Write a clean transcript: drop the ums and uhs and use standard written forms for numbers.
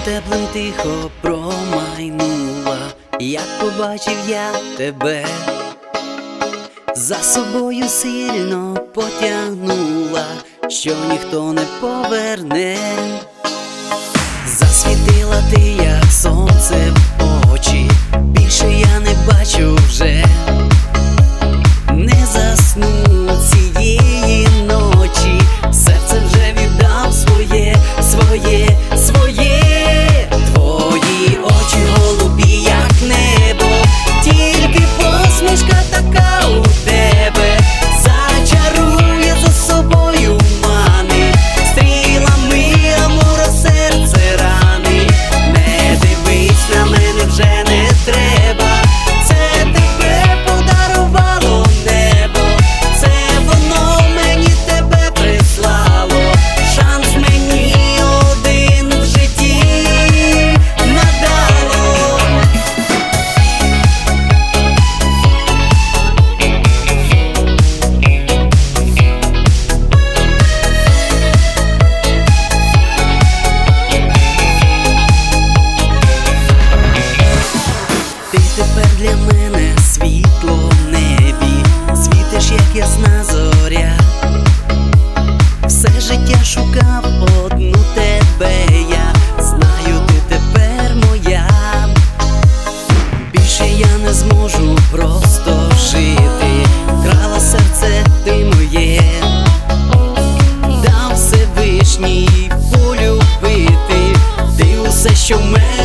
теплим тихо промайнула, як побачив я тебе, за собою сильно потягнула, що ніхто не поверне. Засвітила ти, як сонце, в очі, більше я не бачу вже, не засну цієї ночі, серце вже віддав своє, своє, своє. Твої очі голубі, як небо, тільки посмішка така у тебе зачарує, за собою мани, стрілами амура серце рани. Не дивись на мене, вже не треба, це тебе подарувало небо, це воно мені тебе прислало, шанс мені один в житті надало. Ти тепер для мене світло в небі, світиш, як ясна зоря. Все життя шукав одну тебе я, знаю, ти тепер моя. Більше я не зможу просто жити, вкрала серце ти моє, дав Всевишній полюбити, ти усе, що в мене